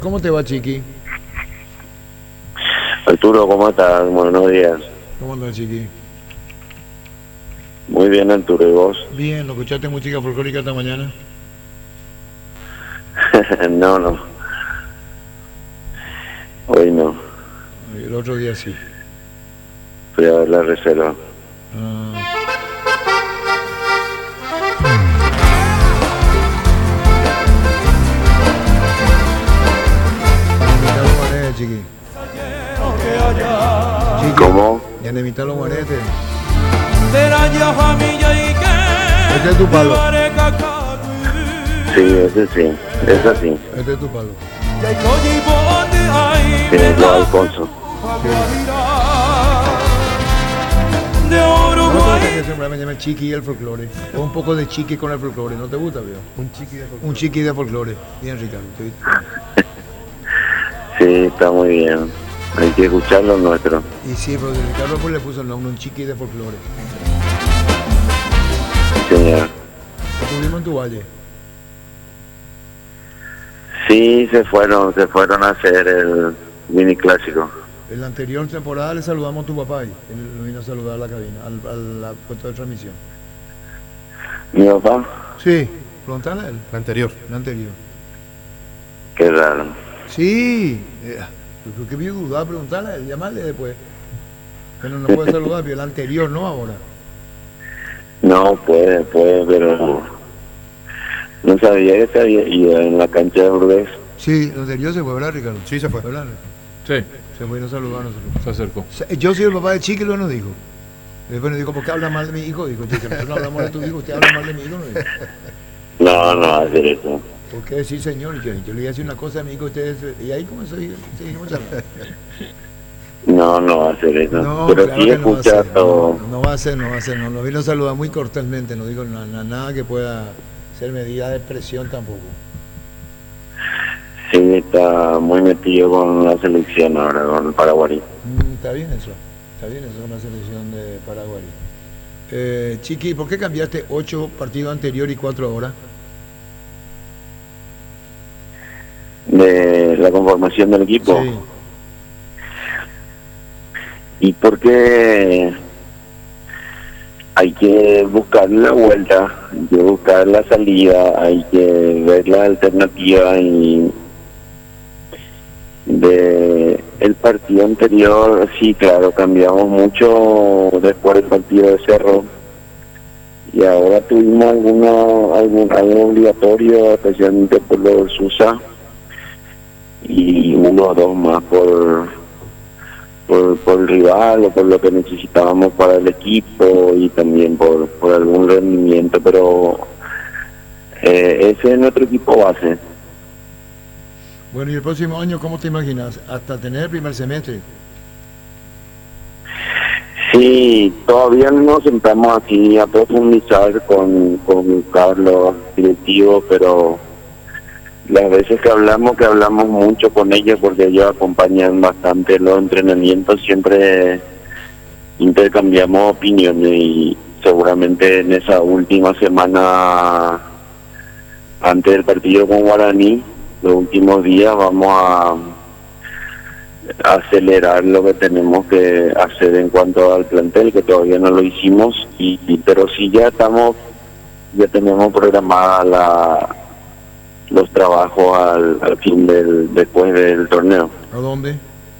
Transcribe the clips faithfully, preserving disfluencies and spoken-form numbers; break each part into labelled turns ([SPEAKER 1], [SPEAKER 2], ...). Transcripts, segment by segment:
[SPEAKER 1] ¿Cómo te va, Chiqui?
[SPEAKER 2] Arturo, ¿cómo estás? Buenos días.
[SPEAKER 1] ¿Cómo andas, Chiqui?
[SPEAKER 2] Muy bien, Arturo, ¿y vos?
[SPEAKER 1] Bien, ¿lo escuchaste música folclórica esta mañana?
[SPEAKER 2] No, no. Hoy no.
[SPEAKER 1] El otro día sí.
[SPEAKER 2] Fui a ver la reserva.
[SPEAKER 1] Ah. Chiqui. Chiqui.
[SPEAKER 2] ¿Cómo?
[SPEAKER 1] Ya de mitad los guaretes.
[SPEAKER 2] Este
[SPEAKER 1] es tu palo.
[SPEAKER 2] Sí, ese sí. Es así.
[SPEAKER 1] Este es tu palo.
[SPEAKER 2] Sí, lo Alfonso.
[SPEAKER 1] No te que siempre me llama Chiqui y el folclore. O un poco de Chiqui con el folclore. ¿No te gusta, veo?
[SPEAKER 3] Un chiqui de folclore.
[SPEAKER 1] Un Chiqui de folclore. Bien, Ricardo. ¿Te viste?
[SPEAKER 2] Sí, está muy bien. Hay que escuchar lo nuestro.
[SPEAKER 1] Y sí, pero Ricardo pues le puso el nombre, un Chiqui de folclore.
[SPEAKER 2] Señor.
[SPEAKER 1] Estuvimos en tu valle.
[SPEAKER 2] Sí, se fueron, se fueron a hacer el mini clásico.
[SPEAKER 1] En la anterior temporada le saludamos a tu papá ahí. Él vino a saludar a la cabina, al, al, al puesto de transmisión.
[SPEAKER 2] ¿Mi papá?
[SPEAKER 1] Sí, preguntale a él.
[SPEAKER 3] La anterior.
[SPEAKER 1] La anterior.
[SPEAKER 2] Qué raro.
[SPEAKER 1] Sí, eh, ¿por qué me dudaba preguntarle a él? Llamarle después. Pero no puede saludar, pero el anterior, no ahora.
[SPEAKER 2] No, puede, puede, pero no sabía que se había ido en la cancha de Burgués.
[SPEAKER 1] Sí, el anterior se fue, ¿verdad, Ricardo?
[SPEAKER 3] Sí, se fue.
[SPEAKER 1] ¿Verdad?
[SPEAKER 3] Sí,
[SPEAKER 1] Se fue y nos saludó a nosotros.
[SPEAKER 3] se acercó.
[SPEAKER 1] Yo soy el papá de Chiqui, lo nos dijo. Después nos dijo, ¿por qué habla mal de mi hijo? Dijo, Chiqui, nosotros no hablamos de tu hijo, usted habla mal de mi hijo. No dijo.
[SPEAKER 2] No, no va a hacer eso.
[SPEAKER 1] ¿Por qué? Sí, señor. Y yo, yo le iba a decir una cosa a mi hijo, ustedes. Y ahí comenzó y seguimos charlando.
[SPEAKER 2] No, no va a hacer eso.
[SPEAKER 1] No,
[SPEAKER 2] pero
[SPEAKER 1] claro
[SPEAKER 2] sí
[SPEAKER 1] que no va a
[SPEAKER 2] escucha
[SPEAKER 1] ser,
[SPEAKER 2] todo.
[SPEAKER 1] no, no va a ser, no va a ser. No, nos vino a saludar muy cordialmente, no digo na, na, nada que pueda ser medida de presión tampoco.
[SPEAKER 2] Sí, está muy metido con la selección ahora, con el Paraguay.
[SPEAKER 1] Mm, está bien eso, está bien eso, una selección de Paraguay. Eh, Chiqui, ¿por qué cambiaste ocho partidos anteriores y cuatro ahora?
[SPEAKER 2] De la conformación del equipo.
[SPEAKER 1] Sí.
[SPEAKER 2] Y porque hay que buscar la vuelta, hay que buscar la salida, hay que ver la alternativa. Y de el partido anterior, sí, claro, cambiamos mucho después del partido de Cerro, y ahora tuvimos alguna, algún, algo obligatorio, especialmente por lo de Susa, y uno o dos más por, por por el rival o por lo que necesitábamos para el equipo, y también por, por algún rendimiento, pero eh, ese es nuestro equipo base.
[SPEAKER 1] Bueno, y el próximo año, ¿cómo te imaginas? Hasta tener el primer semestre.
[SPEAKER 2] Sí, todavía no nos sentamos aquí a profundizar con, con Carlos, directivo, pero las veces que hablamos, que hablamos mucho con ellos, porque ellos acompañan bastante los entrenamientos, siempre intercambiamos opiniones, y seguramente en esa última semana antes del partido con Guaraní, los últimos días, vamos a acelerar lo que tenemos que hacer en cuanto al plantel, que todavía no lo hicimos, y, y pero sí ya estamos, ya tenemos programada la los trabajos al, al fin del después del torneo.
[SPEAKER 1] ¿A dónde?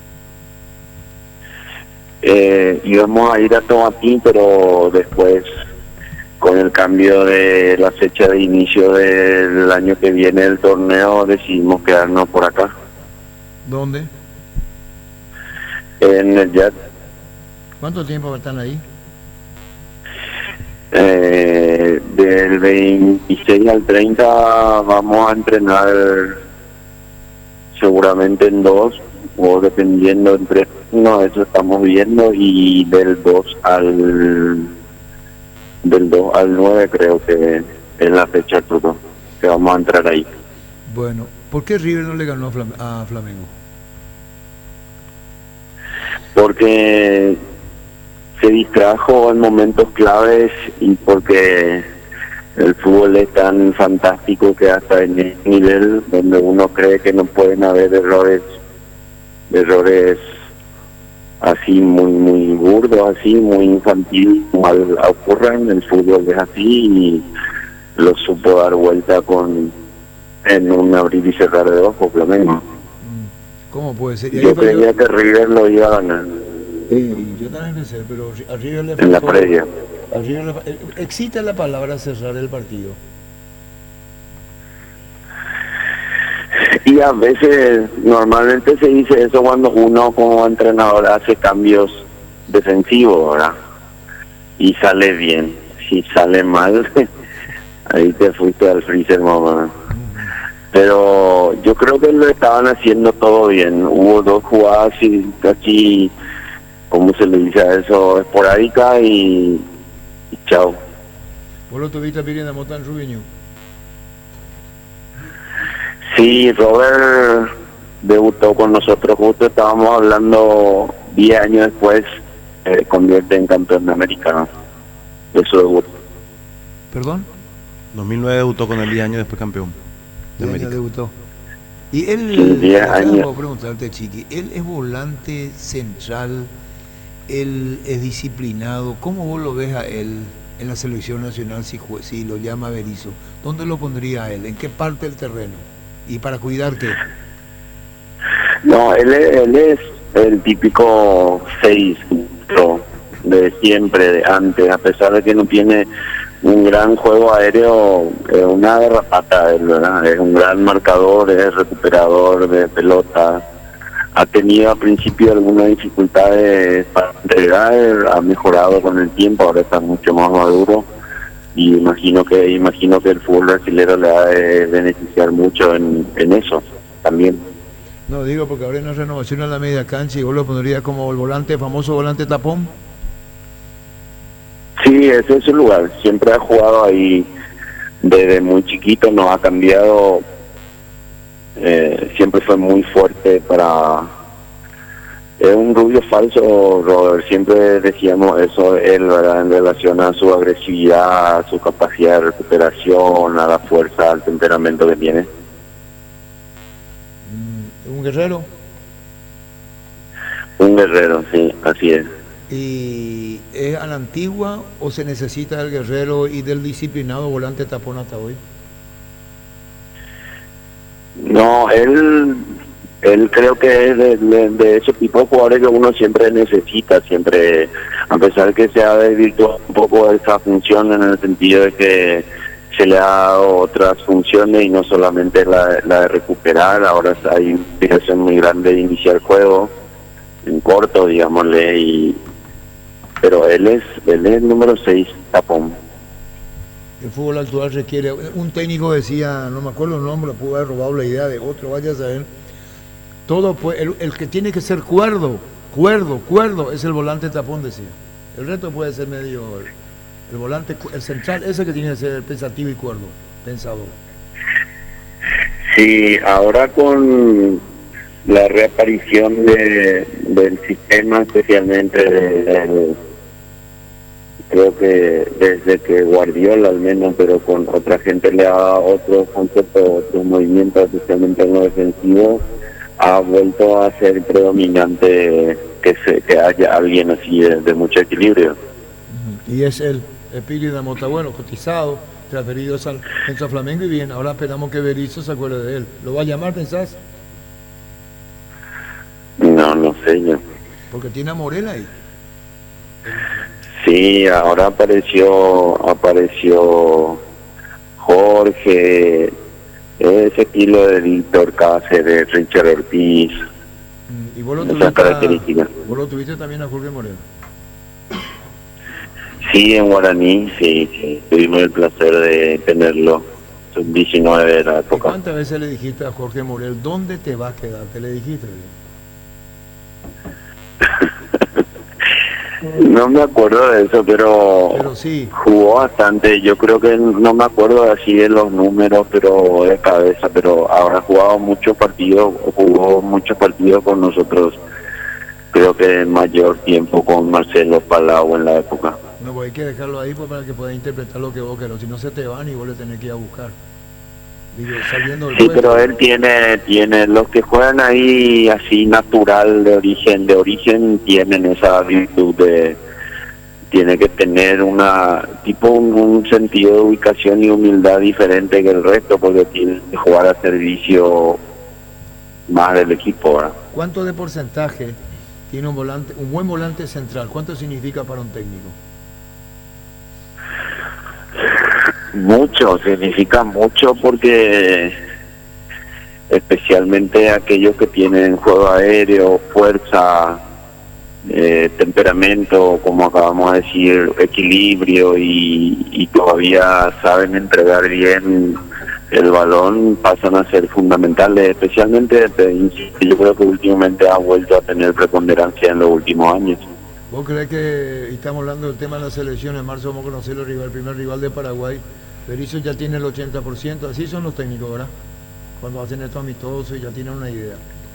[SPEAKER 2] Eh, íbamos a ir a Tomatí, pero después, con el cambio de la fecha de inicio del año que viene del torneo, decidimos quedarnos por acá,
[SPEAKER 1] ¿Dónde?
[SPEAKER 2] en el Jet.
[SPEAKER 1] ¿Cuánto tiempo están ahí?
[SPEAKER 2] Eh, del veintiséis al treinta vamos a entrenar seguramente en dos, o dependiendo entre no, eso estamos viendo, y del dos al del dos al nueve creo que es la fecha todo que vamos a entrar ahí.
[SPEAKER 1] Bueno, ¿por qué River no le ganó a, Flam a Flamengo?
[SPEAKER 2] Porque se distrajo en momentos claves, y porque El fútbol es tan fantástico que hasta en el nivel donde uno cree que no pueden haber errores, errores así muy muy burdos, así muy infantil, mal ocurren, el fútbol es así y lo supo dar vuelta con en un abrir y cerrar de ojos, por lo menos.
[SPEAKER 1] ¿Cómo puede ser?
[SPEAKER 2] Yo creía que River lo iba a ganar.
[SPEAKER 1] Sí, yo también pensé, pero a River le
[SPEAKER 2] en la previa.
[SPEAKER 1] A River le, ¿existe la palabra cerrar el partido?
[SPEAKER 2] Y a veces, normalmente se dice eso cuando uno como entrenador hace cambios defensivos, ¿verdad? Y sale bien. Si sale mal, ahí te fuiste al freezer, mamá. Pero yo creo que lo estaban haciendo todo bien. Hubo dos jugadas y casi, ¿cómo se le dice a eso? Esporádica y, y chao.
[SPEAKER 1] ¿Vos lo tuviste pidiendo Mota en Rubiño?
[SPEAKER 2] Sí, Robert debutó con nosotros, justo estábamos hablando diez años después, eh, convierte en campeón de América, de su debut.
[SPEAKER 1] ¿Perdón?
[SPEAKER 3] dos mil nueve debutó con él, diez años después campeón de América.
[SPEAKER 1] Debutó. Y él,
[SPEAKER 2] sí, diez años.
[SPEAKER 1] Puedo preguntarte, Chiqui, él es volante central, él es disciplinado, ¿cómo vos lo ves a él en la selección nacional si, si lo llama Berizzo? ¿Dónde lo pondría a él? ¿En qué parte del terreno? ¿Y para cuidar qué?
[SPEAKER 2] No, él es, él es el típico seis de siempre, de antes, a pesar de que no tiene un gran juego aéreo, es una garrapata, ¿verdad? Es un gran marcador, es recuperador de pelota. Ha tenido al principio algunas dificultades para entregar, ha mejorado con el tiempo, ahora está mucho más maduro y imagino que imagino que el fútbol brasileño le va a beneficiar mucho en, en eso también.
[SPEAKER 1] No, digo porque ahora hay una renovación a la media cancha y vos lo pondrías como el volante, famoso volante tapón.
[SPEAKER 2] Sí, ese es su lugar, siempre ha jugado ahí desde muy chiquito, no ha cambiado, eh, siempre fue muy fuerte para... Es un rubio falso, Robert, siempre decíamos eso, él, ¿verdad? En relación a su agresividad, a su capacidad de recuperación, a la fuerza, al temperamento que tiene.
[SPEAKER 1] ¿Un guerrero?
[SPEAKER 2] Un guerrero, sí, así es.
[SPEAKER 1] ¿Y es a la antigua o se necesita del guerrero y del disciplinado volante tapón hasta hoy?
[SPEAKER 2] No, él... Él creo que es de, de, de ese tipo de jugadores que uno siempre necesita, siempre, a pesar de que se ha desvirtuado un poco esa función en el sentido de que se le ha dado otras funciones y no solamente la, la de recuperar, ahora hay una intención muy grande de iniciar el juego, en corto, digámosle, y pero él es, él es el número seis, tapón.
[SPEAKER 1] El fútbol actual requiere, un técnico decía, no me acuerdo el nombre, pudo haber robado la idea de otro, vaya a saber. Todo puede, el, el que tiene que ser cuerdo, cuerdo, cuerdo, es el volante tapón, decía. El resto puede ser medio, el, el volante, el central, ese que tiene que ser pensativo y cuerdo, pensador.
[SPEAKER 2] Sí, ahora con la reaparición de, del sistema, especialmente de, de, creo que desde que Guardiola al menos, pero con otra gente le ha dado otros conceptos, otros movimientos, especialmente en lo defensivo, ha vuelto a ser predominante que se que haya alguien así de, de mucho equilibrio.
[SPEAKER 1] Y es el Espíritu de Mota, bueno, cotizado, transferido al Centro Flamengo y bien, ahora esperamos que Berizzo se acuerde de él. ¿Lo va a llamar, pensás?
[SPEAKER 2] No, no sé yo.
[SPEAKER 1] Porque tiene a Morel ahí.
[SPEAKER 2] Sí, ahora apareció, apareció Jorge, ese estilo de Víctor Cáceres, Richard Ortiz,
[SPEAKER 1] mm, ¿y vos lo,
[SPEAKER 2] esas características?
[SPEAKER 1] ¿Vos lo tuviste también a Jorge Morel?
[SPEAKER 2] Sí, en Guaraní, sí, sí, tuvimos el placer de tenerlo, sub diecinueve de la época.
[SPEAKER 1] ¿Cuántas veces le dijiste a Jorge Morel, dónde te vas a quedar? ¿Te le dijiste?
[SPEAKER 2] No me acuerdo de eso, pero,
[SPEAKER 1] pero sí.
[SPEAKER 2] Jugó bastante. Yo creo que no me acuerdo así de los números, pero de cabeza, pero habrá jugado muchos partidos, jugó muchos partidos con nosotros, creo que mayor tiempo con Marcelo Palau en la época.
[SPEAKER 1] No, pues hay que dejarlo ahí pues, para que pueda interpretar lo que vos querés. Si no se te van y vos le tenés que ir a buscar. Digo, saliendo del
[SPEAKER 2] Sí,
[SPEAKER 1] puesto.
[SPEAKER 2] pero él tiene, tiene, los que juegan ahí así natural de origen, de origen tienen esa virtud de, tiene que tener una, tipo un, un sentido de ubicación y humildad diferente que el resto, porque tiene que jugar a servicio más del equipo, ¿verdad?
[SPEAKER 1] ¿Cuánto de porcentaje tiene un volante, un buen volante central? ¿Cuánto significa para un técnico?
[SPEAKER 2] Mucho, significa mucho porque especialmente aquellos que tienen juego aéreo, fuerza, eh, temperamento, como acabamos de decir, equilibrio y, y todavía saben entregar bien el balón, pasan a ser fundamentales, especialmente yo creo que últimamente ha vuelto a tener preponderancia en los últimos años.
[SPEAKER 1] ¿Vos creés que, y estamos hablando del tema de la selección, en marzo vamos a conocer el, rival, el primer rival de Paraguay, Berizzo ya tiene el ochenta por ciento, así son los técnicos, ¿verdad? Cuando hacen esto amistoso y ya tienen una idea.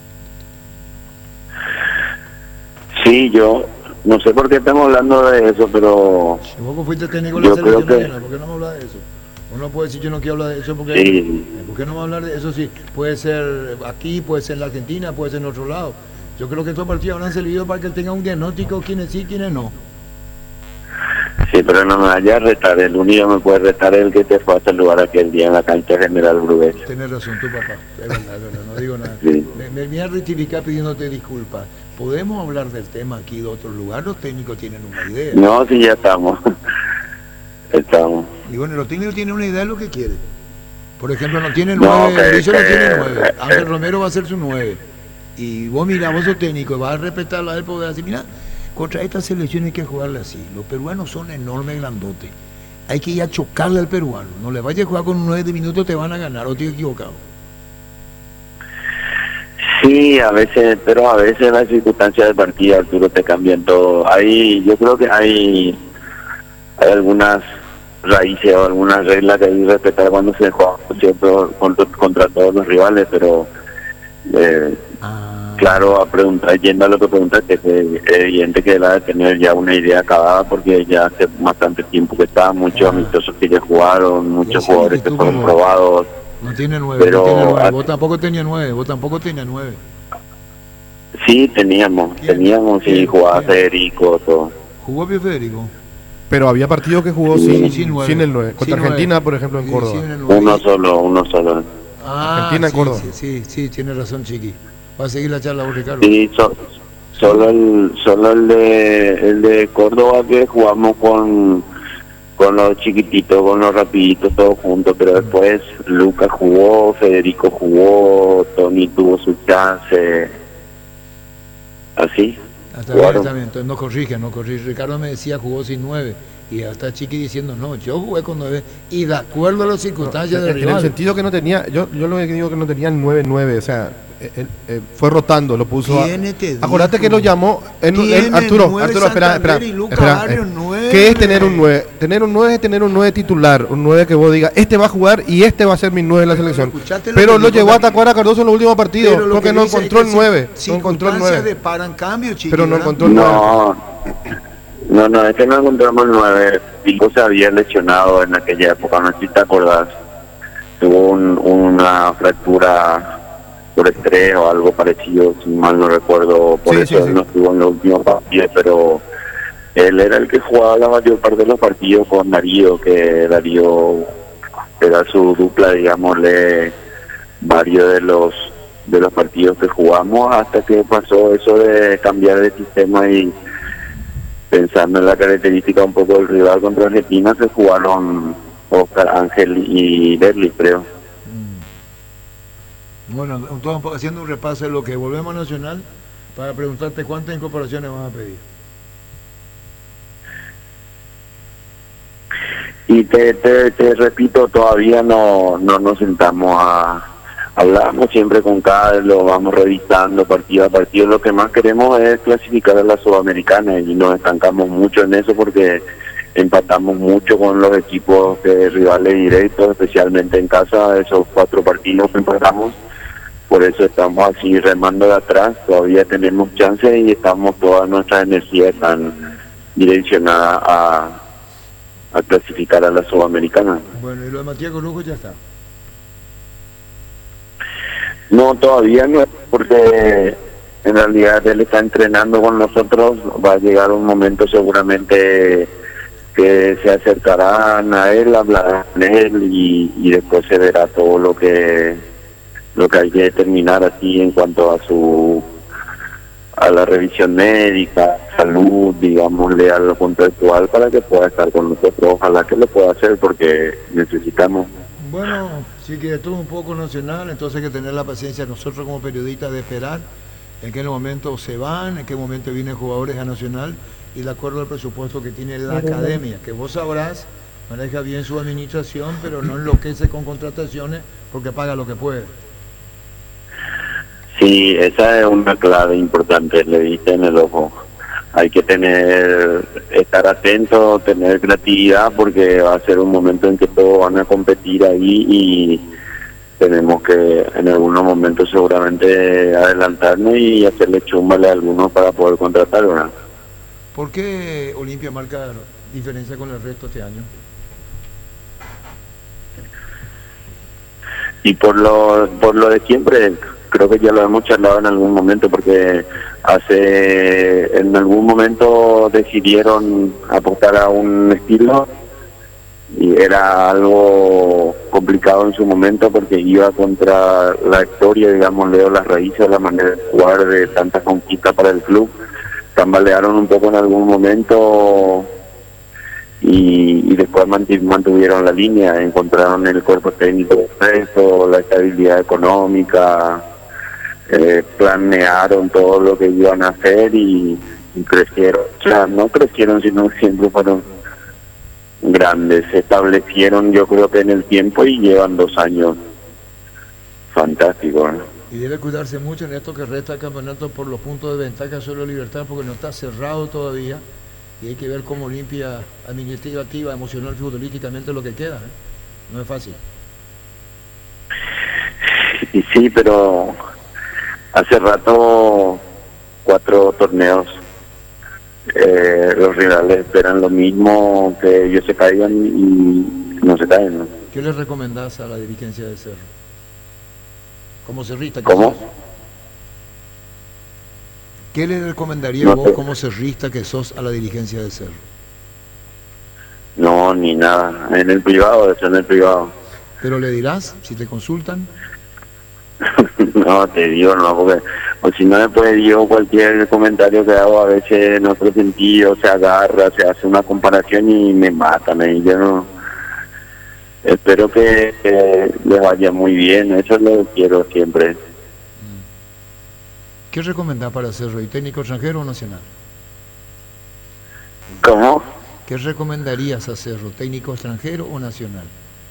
[SPEAKER 2] Sí, yo no sé por qué estamos hablando de eso, pero...
[SPEAKER 1] Si vos fuiste técnico de la selección argentina, ¿por qué no me hablas de eso? Uno puede decir yo no quiero hablar de eso porque...
[SPEAKER 2] Sí.
[SPEAKER 1] ¿Por qué no me hablar de eso? Sí, puede ser aquí, puede ser en la Argentina, puede ser en otro lado. Yo creo que estos partidos habrán servido para que él tenga un diagnóstico, quiénes sí, quiénes no.
[SPEAKER 2] Sí, pero no me vaya a retar, el único que me puede retar es el que te fue a saludar aquel día en la cancha General Brugués.
[SPEAKER 1] Tienes razón tu papá, es verdad, es verdad, no digo nada.
[SPEAKER 2] Sí.
[SPEAKER 1] Me, me voy a rectificar pidiéndote disculpas. ¿Podemos hablar del tema aquí de otro lugar? Los técnicos tienen una idea.
[SPEAKER 2] No, sí, ya estamos. Estamos.
[SPEAKER 1] Y bueno, los técnicos tienen una idea de lo que quieren. Por ejemplo, no tiene
[SPEAKER 2] No,
[SPEAKER 1] nueve,
[SPEAKER 2] que-
[SPEAKER 1] Berizzo no
[SPEAKER 2] que-
[SPEAKER 1] tiene nueve,
[SPEAKER 2] que-
[SPEAKER 1] Ángel Romero va a ser su nueve. Y vos mirá, vos sos técnico y vas a respetarlo a él, poder decir, mira, contra esta selección hay que jugarle así. Los peruanos son enormes, grandotes. Hay que ir a chocarle al peruano. No le vayas a jugar con nueve minutos, te van a ganar, o estoy equivocado.
[SPEAKER 2] Sí, a veces, pero a veces las circunstancias del partido, Arturo, te cambian todo. Hay, yo creo que hay, hay algunas raíces o algunas reglas que hay que respetar cuando se juega ¿cierto? contra, contra todos los rivales, pero eh,
[SPEAKER 1] Ah,
[SPEAKER 2] claro, a preguntar, yendo a lo que preguntaste, es evidente que él ha de tener ya una idea acabada porque ya hace bastante tiempo que está, muchos
[SPEAKER 1] Ah.
[SPEAKER 2] amistosos que ya jugaron, muchos
[SPEAKER 1] Sí,
[SPEAKER 2] jugadores
[SPEAKER 1] y
[SPEAKER 2] que
[SPEAKER 1] tú
[SPEAKER 2] fueron
[SPEAKER 1] como-
[SPEAKER 2] probados.
[SPEAKER 1] no tiene nueve,
[SPEAKER 2] Pero-
[SPEAKER 1] no tiene nueve. Vos tampoco tenías nueve, vos tampoco tenías nueve.
[SPEAKER 2] Sí, teníamos,
[SPEAKER 1] ¿Quién?
[SPEAKER 2] teníamos, sí,
[SPEAKER 1] ¿Quién?
[SPEAKER 2] jugaba
[SPEAKER 1] ¿Quién?
[SPEAKER 2] Federico, todo.
[SPEAKER 1] ¿Jugó Pío Federico?
[SPEAKER 4] Pero había partidos que jugó
[SPEAKER 2] Sí,
[SPEAKER 4] sin,
[SPEAKER 1] sin nueve.
[SPEAKER 4] sin el nueve. Contra
[SPEAKER 1] Sin nueve.
[SPEAKER 4] Argentina, por ejemplo, en
[SPEAKER 1] Sí,
[SPEAKER 4] Córdoba.
[SPEAKER 1] sí, en el nueve.
[SPEAKER 2] Uno solo, uno solo.
[SPEAKER 1] Ah,
[SPEAKER 4] Argentina,
[SPEAKER 1] sí,
[SPEAKER 4] Córdoba.
[SPEAKER 1] Sí, sí, sí, tiene razón, Chiqui. Va a seguir la charla vos, Ricardo.
[SPEAKER 2] Sí, so- solo el solo el de el de Córdoba que jugamos con con los chiquititos, con los rapiditos, todos juntos, pero después Lucas jugó, Federico jugó, Tony tuvo su chance, así.
[SPEAKER 1] Hasta bien,
[SPEAKER 2] Jugaron.
[SPEAKER 1] está bien, entonces no corrige, no corrige. Ricardo me decía jugó sin nueve. Y hasta Chiqui diciendo, no, yo jugué con nueve. Y de acuerdo a las circunstancias
[SPEAKER 4] En,
[SPEAKER 1] del
[SPEAKER 4] en el
[SPEAKER 1] rival.
[SPEAKER 4] sentido que no tenía, yo, yo lo que digo que no tenía el nueve nueve, o sea, eh, eh, eh, fue rotando, lo puso. a-
[SPEAKER 1] ¿Quién te dijo?
[SPEAKER 4] Acordate que lo llamó en, en-
[SPEAKER 1] Tiene
[SPEAKER 4] Arturo,
[SPEAKER 1] nueve
[SPEAKER 4] Arturo, espera, espera,
[SPEAKER 1] Santander y Lucas
[SPEAKER 4] espera,
[SPEAKER 1] Barrios,
[SPEAKER 4] eh,
[SPEAKER 1] nueve.
[SPEAKER 4] ¿qué es tener un nueve? Tener un nueve es tener un nueve titular, un nueve que vos digas, este va a jugar y este va a ser mi nueve en la selección.
[SPEAKER 1] escuchaste lo
[SPEAKER 4] Pero
[SPEAKER 1] que
[SPEAKER 4] lo
[SPEAKER 1] dijo
[SPEAKER 4] llevó a
[SPEAKER 1] también.
[SPEAKER 4] atacar a Cardoso en los últimos partidos,
[SPEAKER 1] Pero lo
[SPEAKER 4] porque
[SPEAKER 1] que
[SPEAKER 4] no
[SPEAKER 1] dice
[SPEAKER 4] encontró
[SPEAKER 1] es
[SPEAKER 4] el
[SPEAKER 1] que
[SPEAKER 4] nueve,
[SPEAKER 1] si-
[SPEAKER 4] no encontró el
[SPEAKER 1] circunstancias
[SPEAKER 4] nueve.
[SPEAKER 1] de paran cambio, Chiqui,
[SPEAKER 4] Pero no
[SPEAKER 1] ¿verdad?
[SPEAKER 4] encontró el nueve.
[SPEAKER 2] No, no, no, es que no encontramos el nueve. Pico se había lesionado en aquella época, no sé si te acordás. Tuvo un- una fractura por estrés o algo parecido, si mal no recuerdo, por
[SPEAKER 4] Sí,
[SPEAKER 2] eso
[SPEAKER 4] sí, sí.
[SPEAKER 2] él no estuvo en los últimos partidos, pero él era el que jugaba la mayor parte de los partidos con Darío, que Darío era su dupla, digámosle, varios de los de los partidos que jugamos, hasta que pasó eso de cambiar de sistema y pensando en la característica un poco del rival contra Argentina, se jugaron Oscar, Ángel y Derli, creo.
[SPEAKER 1] Bueno, entonces haciendo un repaso de lo que volvemos a Nacional para preguntarte cuántas incorporaciones vas a pedir.
[SPEAKER 2] Y te, te, te repito, todavía no, no nos sentamos a hablamos siempre con cada, lo vamos revisando partido a partido. Lo que más queremos es clasificar a la Sudamericana y nos estancamos mucho en eso porque empatamos mucho con los equipos de rivales directos, especialmente en casa, esos cuatro partidos que empatamos. Por eso estamos así remando de atrás, todavía tenemos chance y estamos, todas nuestras energías están direccionada a, a clasificar a la Sudamericana.
[SPEAKER 1] Bueno, y lo de Matías Corujo ya está.
[SPEAKER 2] No, todavía no, porque en realidad él está entrenando con nosotros. Va a llegar un momento seguramente que se acercarán a él, hablarán con él y, y después se verá todo lo que lo que hay que determinar así en cuanto a su a la revisión médica, salud, digámosle, a lo contractual para que pueda estar con nosotros. Ojalá que lo pueda hacer porque necesitamos.
[SPEAKER 1] Bueno, sí que esto es un poco nacional, entonces hay que tener la paciencia nosotros como periodistas de esperar en qué momento se van, en qué momento vienen jugadores a Nacional y de acuerdo al presupuesto que tiene la academia, que vos sabrás, maneja bien su administración, pero no enloquece con contrataciones porque paga lo que puede.
[SPEAKER 2] Sí, esa es una clave importante, le diste en el ojo. Hay que tener, estar atento, tener creatividad, porque va a ser un momento en que todos van a competir ahí y tenemos que en algunos momentos seguramente adelantarnos y hacerle chumbale a algunos para poder contratar, ¿verdad?
[SPEAKER 1] ¿Por qué Olimpia marca diferencia con el resto este año?
[SPEAKER 2] Y por lo, por lo de siempre, creo que ya lo hemos charlado en algún momento, porque hace en algún momento decidieron apostar a un estilo y era algo complicado en su momento porque iba contra la historia, digamos, leo las raíces, la manera de jugar de tantas conquistas para el club. Tambalearon un poco en algún momento y, y después mantuvieron la línea, encontraron el cuerpo técnico perfecto, la estabilidad económica, eh, planearon todo lo que iban a hacer y, y crecieron. O sea, no crecieron, sino siempre fueron grandes, se establecieron yo creo que en el tiempo y llevan dos años fantásticos, ¿no?
[SPEAKER 1] Y debe cuidarse mucho en esto que resta el campeonato por los puntos de ventaja sobre Libertad, porque no está cerrado todavía y hay que ver cómo Olimpia administrativa, emocional, futbolísticamente lo que queda, ¿eh? No es fácil.
[SPEAKER 2] Y sí, pero hace rato cuatro torneos eh, los rivales esperan lo mismo, que ellos se caigan y no se caen, ¿no?
[SPEAKER 1] ¿Qué le recomendás a la dirigencia de Cerro? Como cerrista.
[SPEAKER 2] ¿Cómo?
[SPEAKER 1] Sos. ¿Qué le recomendaría
[SPEAKER 2] no
[SPEAKER 1] vos
[SPEAKER 2] sé.
[SPEAKER 1] como cerrista que sos a la dirigencia de Cerro?
[SPEAKER 2] No, ni nada. En el privado, eso en el privado.
[SPEAKER 1] ¿Pero le dirás si te consultan?
[SPEAKER 2] No, te digo, no, porque o si no después digo cualquier comentario que hago a veces en otro sentido, se agarra, se hace una comparación y me matan. Y yo no... Espero que eh, les vaya muy bien, eso es lo que quiero siempre.
[SPEAKER 1] ¿Qué recomendás para Cerro? ¿Y técnico extranjero o nacional?
[SPEAKER 2] ¿Cómo?
[SPEAKER 1] ¿Qué recomendarías a Cerro? ¿Técnico extranjero o nacional?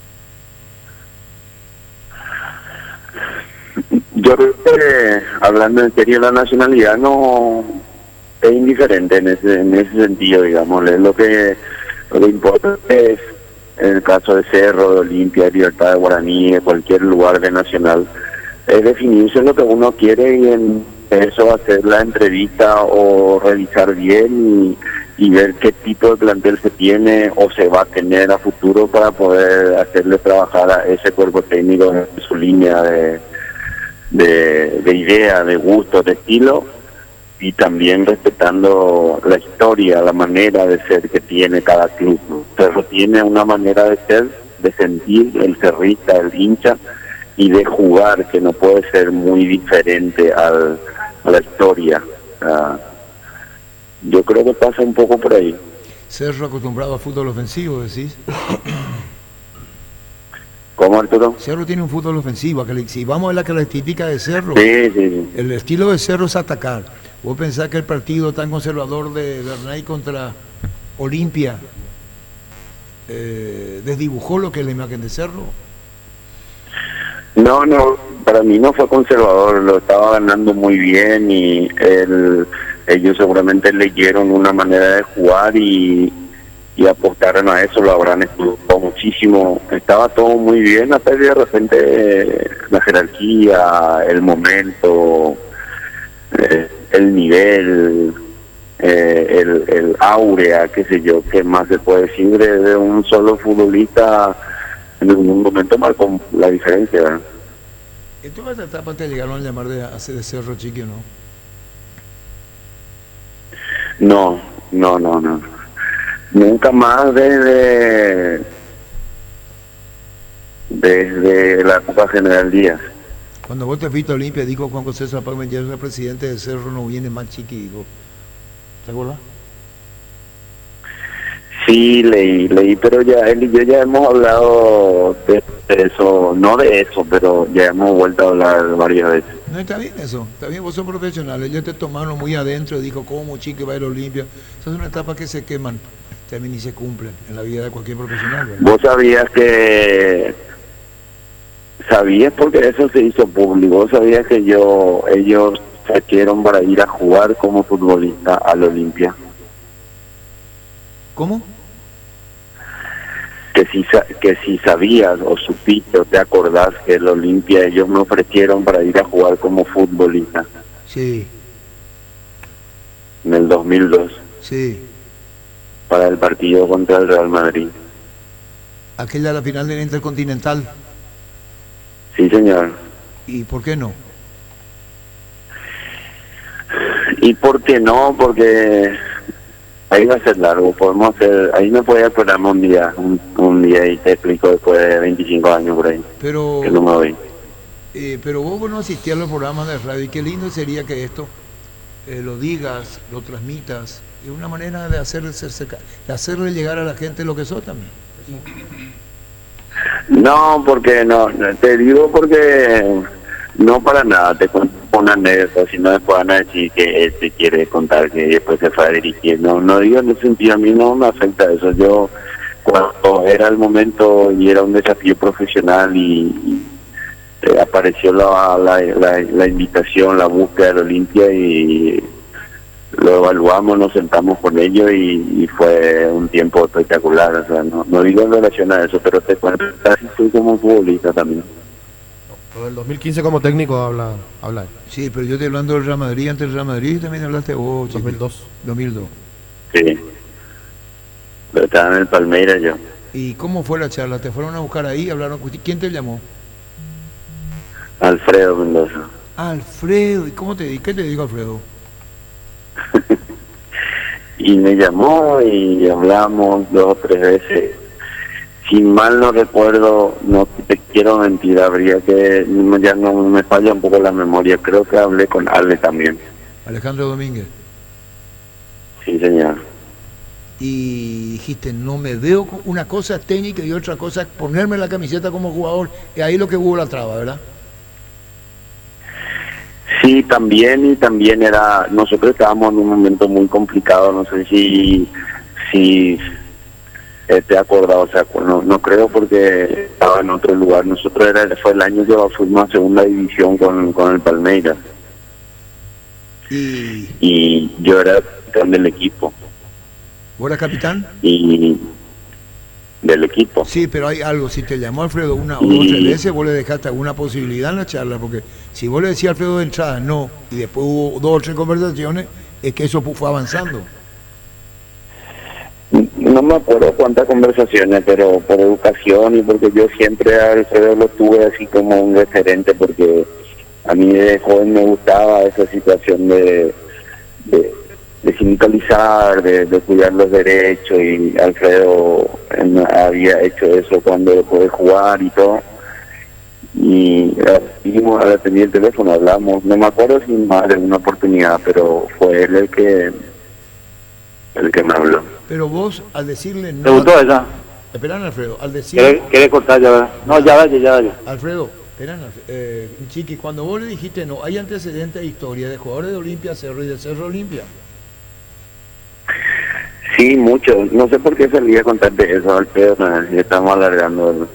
[SPEAKER 2] Yo creo que, hablando en serio, la nacionalidad no es indiferente en ese, en ese sentido, digamos. Lo que, lo que importa es, en el caso de Cerro, de Olimpia, de Libertad, de Guaraní, de cualquier lugar de nacional, es definirse lo que uno quiere y en eso hacer la entrevista o revisar bien y, y ver qué tipo de plantel se tiene o se va a tener a futuro para poder hacerle trabajar a ese cuerpo técnico en su línea de, de, de idea, de gusto, de estilo, y también respetando la historia, la manera de ser que tiene cada club, ¿no? Cerro tiene una manera de ser, de sentir, el cerrista, el hincha, y de jugar que no puede ser muy diferente al, a la historia. Uh, yo creo que pasa un poco por ahí.
[SPEAKER 1] Cerro acostumbrado a fútbol ofensivo, decís.
[SPEAKER 2] ¿Cómo, Arturo?
[SPEAKER 1] Cerro tiene un fútbol ofensivo. Si vamos a la característica de Cerro,
[SPEAKER 2] sí, sí, sí.
[SPEAKER 1] El estilo de Cerro es atacar. ¿Vos pensás que el partido tan conservador de Bernay contra Olimpia eh, desdibujó lo que es la imagen de Cerro?
[SPEAKER 2] No, no, para mí no fue conservador, lo estaba ganando muy bien y él, ellos seguramente leyeron una manera de jugar y, y apostaron a eso, lo habrán estudiado muchísimo. Estaba todo muy bien, hasta que de repente la jerarquía, el momento, eh, el nivel, eh, el, el áurea, qué sé yo, qué más se puede decir de, de un solo futbolista. En algún momento marcó la diferencia, ¿verdad?
[SPEAKER 1] ¿En todas estas etapas te llegaron a llamar de hacer de Cerro Chiqui o no?
[SPEAKER 2] No, no, no, no. Nunca más desde desde la Copa General Díaz.
[SPEAKER 1] Cuando vos te fuiste a Olimpia, dijo Juan José Zapag, ya el presidente de Cerro no viene más Chiqui, dijo. ¿Te acuerdas?
[SPEAKER 2] Sí, leí, leí, pero ya él y yo ya hemos hablado de eso, no de eso, pero ya hemos vuelto a hablar varias veces.
[SPEAKER 1] No, está bien eso, está bien, vos sos profesional. Ellos te tomaron muy adentro, dijo, ¿cómo Chiqui va a ir a Olimpia? Esas son etapas que se queman, también y se cumplen en la vida de cualquier profesional, ¿verdad?
[SPEAKER 2] Vos sabías que, sabías porque eso se hizo público, vos sabías que yo, ellos se trajeron para ir a jugar como futbolista al Olimpia.
[SPEAKER 1] ¿Cómo?
[SPEAKER 2] Que si, que si sabías o supiste o te acordás que el Olimpia ellos me ofrecieron para ir a jugar como futbolista.
[SPEAKER 1] Sí.
[SPEAKER 2] En el dos mil dos.
[SPEAKER 1] Sí.
[SPEAKER 2] Para el partido contra el Real Madrid.
[SPEAKER 1] Aquella la final del Intercontinental.
[SPEAKER 2] Sí, señor.
[SPEAKER 1] ¿Y por qué no?
[SPEAKER 2] ¿Y por qué no? Porque ahí va a ser largo, podemos hacer, ahí me puede esperar un día, un, un día y te explico después de veinticinco años por ahí,
[SPEAKER 1] pero,
[SPEAKER 2] que no me voy.
[SPEAKER 1] Eh, pero vos no asistías a los programas de radio y qué lindo sería que esto eh, lo digas, lo transmitas, es una manera de, hacer, de hacerle llegar a la gente lo que sos también.
[SPEAKER 2] No, porque no, te digo porque no para nada, te cuento una anécdota, si no después van a decir que él te quiere contar que después se fue a dirigir. No, no digo en ese sentido, a mí no me afecta eso. Yo, cuando era el momento y era un desafío profesional y, y eh, apareció la, la, la, la invitación, la búsqueda del Olimpia y lo evaluamos, nos sentamos con ellos y, y fue un tiempo espectacular. O sea, no, no digo en relación a eso, pero te cuento, casi fui como un futbolista también.
[SPEAKER 4] Pero del dos mil quince como técnico habla, habla.
[SPEAKER 1] Sí, pero yo estoy hablando del Real Madrid, antes del Real Madrid también hablaste vos.
[SPEAKER 4] dos mil dos.
[SPEAKER 1] dos mil dos.
[SPEAKER 2] Sí, pero estaba en el Palmeiras yo.
[SPEAKER 1] ¿Y cómo fue la charla? ¿Te fueron a buscar ahí? ¿Hablaron? ¿Quién te llamó?
[SPEAKER 2] Alfredo Mendoza.
[SPEAKER 1] Alfredo, ¿y cómo te di? ¿Qué te dijo Alfredo?
[SPEAKER 2] Y me llamó y hablamos dos o tres veces. Si mal no recuerdo, no te quiero mentir, habría que, ya no me falla un poco la memoria, creo que hablé con Ale también.
[SPEAKER 1] Alejandro Domínguez.
[SPEAKER 2] Sí, señor.
[SPEAKER 1] Y dijiste, no me veo, con una cosa técnica y otra cosa ponerme la camiseta como jugador, y ahí lo que hubo la traba, ¿verdad?
[SPEAKER 2] Sí, también, y también era, nosotros estábamos en un momento muy complicado, no sé si, si eh, te acordás, o sea, no, no creo porque estaba en otro lugar, nosotros era, fue el año que fuimos a segunda división con, con el Palmeiras,
[SPEAKER 1] y,
[SPEAKER 2] y yo era capitán del equipo.
[SPEAKER 1] ¿Vos eras capitán?
[SPEAKER 2] Y del equipo.
[SPEAKER 1] Sí, pero hay algo, si te llamó Alfredo una o
[SPEAKER 2] y...
[SPEAKER 1] dos o tres veces, vos le dejaste alguna posibilidad en la charla, porque si vos le decías a Alfredo de entrada no, y después hubo dos o tres conversaciones, es que eso fue avanzando.
[SPEAKER 2] No me acuerdo cuántas conversaciones, pero por educación y porque yo siempre a Alfredo lo tuve así como un referente, porque a mí de joven me gustaba esa situación de... de de sindicalizar, de, de cuidar los derechos, y Alfredo en, había hecho eso cuando dejó de jugar y todo, y vimos, ahora tenía el teléfono, hablamos, no me acuerdo si más de una oportunidad, pero fue él el que el que me habló.
[SPEAKER 1] Pero vos, al decirle no...
[SPEAKER 5] ¿Te gustó esa?
[SPEAKER 1] Esperan, Alfredo, al decirle...
[SPEAKER 5] ¿Querés, querés cortar ya, verdad? No, ya vaya, ya vaya.
[SPEAKER 1] Alfredo, esperan, eh, Chiqui, cuando vos le dijiste no, hay antecedentes de historia de jugadores de Olimpia Cerro y de Cerro Olimpia.
[SPEAKER 2] Sí, mucho. No sé por qué salí a contarte eso, Alfredo. Ya estamos alargando.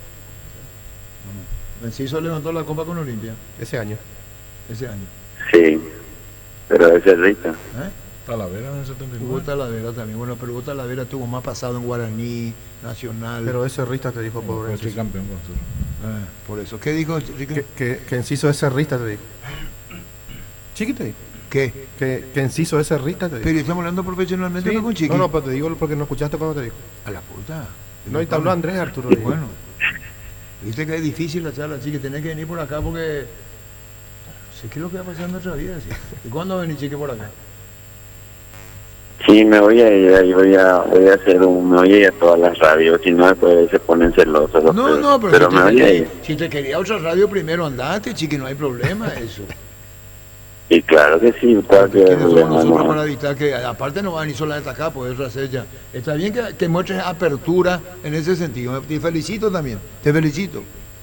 [SPEAKER 1] Enciso levantó la copa con Olimpia.
[SPEAKER 4] Ese año.
[SPEAKER 1] Ese año.
[SPEAKER 2] Sí, pero ese es rico.
[SPEAKER 1] ¿Eh?
[SPEAKER 3] Talavera en el setenta y nueve.
[SPEAKER 1] Hugo Talavera también. Bueno, pero Hugo Talavera tuvo más pasado en Guaraní, Nacional.
[SPEAKER 4] Pero ese Rista te dijo, pobre.
[SPEAKER 3] Fue tricampeón con nosotros.
[SPEAKER 1] Eh, por eso. ¿Qué dijo Chiqui?
[SPEAKER 4] Que, que, que Enciso es cerrista, te dijo. Chiqui te dijo.
[SPEAKER 1] ¿Qué?
[SPEAKER 4] Que, que Enciso es cerrista, te digo.
[SPEAKER 1] Pero estamos hablando profesionalmente,
[SPEAKER 4] Sí.
[SPEAKER 1] no con Chiqui.
[SPEAKER 4] No, no, pero te digo porque no escuchaste cuando te dijo.
[SPEAKER 1] A la puta.
[SPEAKER 4] No, y te habló Andrés Arturo.
[SPEAKER 1] Y bueno, viste que es difícil la charla, así que tenés que venir por acá porque sé qué es lo que va a pasar en nuestra vida. ¿Sí? ¿Y cuándo venís, Chiqui, por acá?
[SPEAKER 2] Sí, me voy a ir, ahí voy a, voy a hacer un, me voy a ir a todas las radios, si no después se ponen celosos. los
[SPEAKER 1] No,
[SPEAKER 2] feos.
[SPEAKER 1] no, pero,
[SPEAKER 2] pero
[SPEAKER 1] si,
[SPEAKER 2] me
[SPEAKER 1] te
[SPEAKER 2] voy a
[SPEAKER 1] quería,
[SPEAKER 2] ir.
[SPEAKER 1] si te quería otra radio primero andate, Chiqui, no hay problema eso.
[SPEAKER 2] Y claro que sí, claro que
[SPEAKER 1] ¿Quiénes somos
[SPEAKER 2] problema,
[SPEAKER 1] nosotros
[SPEAKER 2] no.
[SPEAKER 1] para evitar que, aparte no van ni sola de acá, poder hacer ya? Está bien que, que muestres apertura en ese sentido. Te felicito también, te felicito.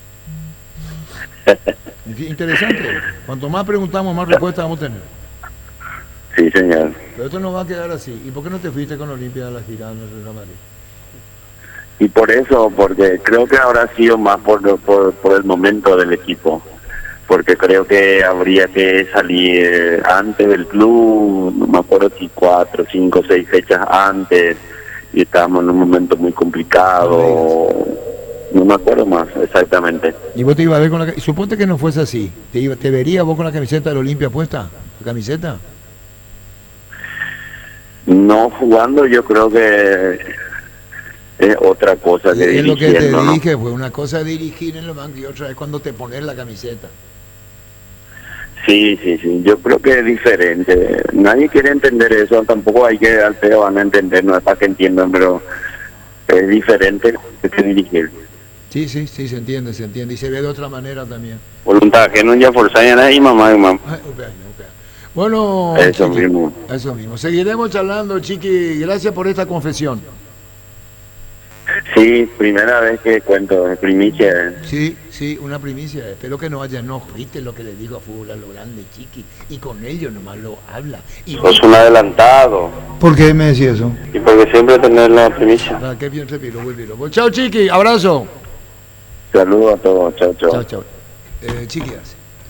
[SPEAKER 1] Interesante. Cuanto más preguntamos, más respuestas vamos a tener.
[SPEAKER 2] Sí, señor.
[SPEAKER 1] Pero esto no va a quedar así. ¿Y por qué no te fuiste con Olimpia a la gira en el Real Madrid?
[SPEAKER 2] Y por eso, porque creo que habrá sido más por, por, por el momento del equipo. Porque creo que habría que salir antes del club, no me acuerdo si cuatro, cinco, seis fechas antes, y estábamos en un momento muy complicado, no me acuerdo más exactamente.
[SPEAKER 1] Y vos te ibas a ver con la... Suponte que no fuese así. ¿Te, iba, te verías vos con la camiseta del Olimpia puesta? ¿La camiseta?
[SPEAKER 2] No jugando, yo creo que es otra cosa que
[SPEAKER 1] Y es lo que te
[SPEAKER 2] dirigiendo, ¿no?
[SPEAKER 1] dije, fue una cosa es dirigir en el banco y otra es cuando te pones la camiseta.
[SPEAKER 2] Sí, sí, sí, yo creo que es diferente. Nadie quiere entender eso, tampoco hay que al pedo van a entender, no es para que entiendan, pero es diferente que dirigir.
[SPEAKER 1] Sí, sí, sí, se entiende, se entiende. Y se ve de otra manera también.
[SPEAKER 2] Voluntad, que no ya forzar a nadie, mamá, mamá.
[SPEAKER 1] Ay, okay, okay. Bueno,
[SPEAKER 2] Eso
[SPEAKER 1] Chiqui,
[SPEAKER 2] mismo.
[SPEAKER 1] eso mismo. Seguiremos charlando, Chiqui. Gracias por esta confesión.
[SPEAKER 2] Sí, primera vez que cuento, es primicia.
[SPEAKER 1] Sí, sí, una primicia. Espero que no haya enojo. ¿Viste lo que le digo a Fútbol a lo grande, Chiqui? Y con ellos nomás lo habla. Y
[SPEAKER 2] Sos un adelantado.
[SPEAKER 1] ¿por qué me decís eso?
[SPEAKER 2] Y porque siempre tener la primicia.
[SPEAKER 1] Ah, qué bien repiro, vuelvo. Pues, chao, Chiqui. Abrazo.
[SPEAKER 2] Saludos a todos, chao, chao.
[SPEAKER 1] Chao, chao. Eh, Chiqui,